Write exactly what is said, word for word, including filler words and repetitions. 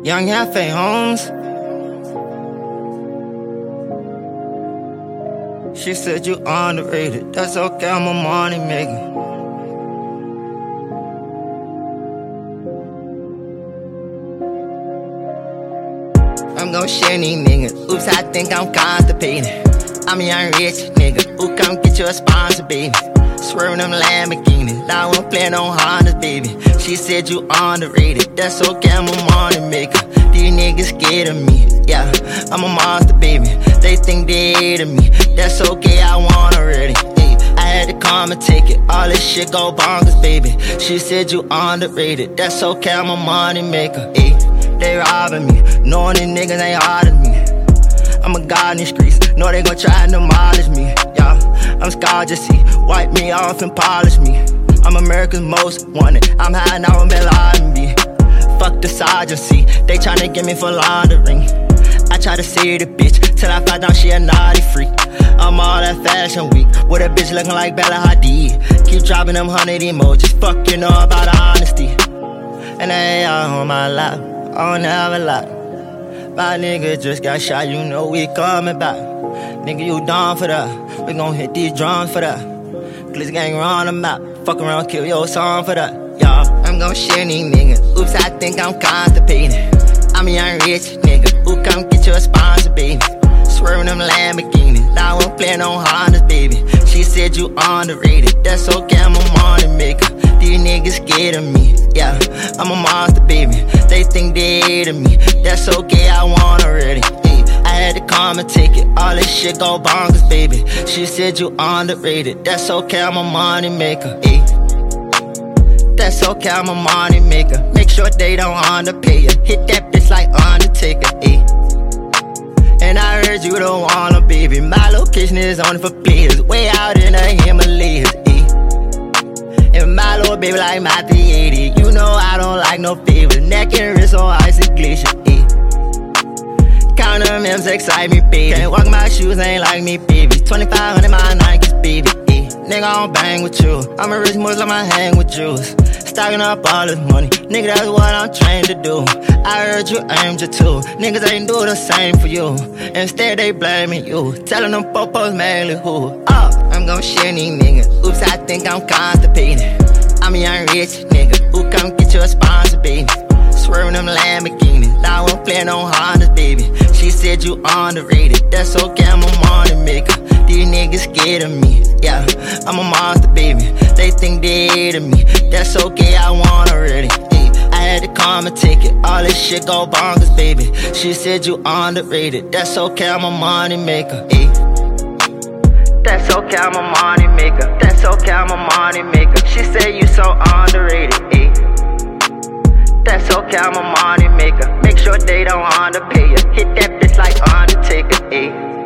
Young Yafe Holmes. She said you underrated. That's okay, I'm a money maker. I'm gon' share these niggas. Oops, I think I'm constipated. I'm a young rich nigga. Ooh, come get you a sponsor, baby. Swerving them Lamborghinis. I won't plan on Hondas, baby. She said you underrated. That's okay, I'm a money maker. These niggas scared of me. Yeah, I'm a monster, baby. They think they hated me. That's okay, I won already. Ay, I had to come and take it. All this shit go bonkers, baby. She said you underrated. That's okay, I'm a money maker. Ay, they robbing me. Knowing these niggas ain't hard as me. I'm a god in these streets. Know they gon' try to demolish me. Yeah, I'm scarred, just see. Wipe me off and polish me. I'm America's most wanted. I'm hiding out in Bel Air. Fuck the sergeant, see. They tryna get me for laundering. I try to see the bitch till I find out she a naughty freak. I'm all that fashion week with a bitch looking like Bella Hadid. Keep dropping them hundred emojis. Fuck, you know about honesty. And they all on my lap. I don't have a lot. My nigga just got shot, you know we coming back. Nigga, you down for that? We gon' hit these drums for that. Glitz gang run them out. Fuck around, kill your song for that. Y'all, I'm gon' share these niggas. Oops, I think I'm constipated. I'm a young rich nigga. Ooh, come get you a sponsor, baby. Swerving them Lamborghinis. I won't plan on Hondas, baby. She said you underrated. That's okay, I'm a money maker. These niggas scared of me. Yeah, I'm a monster, baby. They think they hated me. That's okay, I won already. Ay, I had to come and take it. All this shit go bonkers, baby. She said you underrated. That's okay, I'm a money maker. Ay, that's okay, I'm a money maker. Make sure they don't underpay you. Hit that bitch like Undertaker. Ay. And I heard you don't wanna, baby. My location is only for players. Way out in the Himalayas. Ay. And my little baby like my three eighty. You know I don't like no favors. Neck and wrist on icy glacier. Ay. Count them M's excite me, baby. Can't walk my shoes, ain't like me, baby. twenty-five hundred my Nikes, baby. Ay. Nigga, I don't bang with you. I'm a rich Muslim, I hang with Jews. Stocking up all this money. Nigga, that's what I'm trained to do. I heard you aimed your too. Niggas ain't do the same for you. Instead, they blaming you. Telling them popos mainly who. Oh, I'm gon' share these niggas. Oops, I think I'm constipated. I'm a young rich nigga. Ooh, come get you a sponsor, baby. Swerving them Lamborghinis. I won't plan on Hondas, baby. She said you underrated. That's okay, I'm a money maker. These niggas scared of me. Yeah, I'm a monster, baby. They think they hated me. That's okay, I won already. Ay, I had to come and take it. All this shit go bonkers, baby. She said you underrated. That's okay, I'm a money maker. Ay. That's okay, I'm a money maker. That's okay, I'm a money maker. She said you so underrated. Ay. That's okay, I'm a money maker. Make sure they don't underpay you. Hit that bitch like Undertaker. Ay.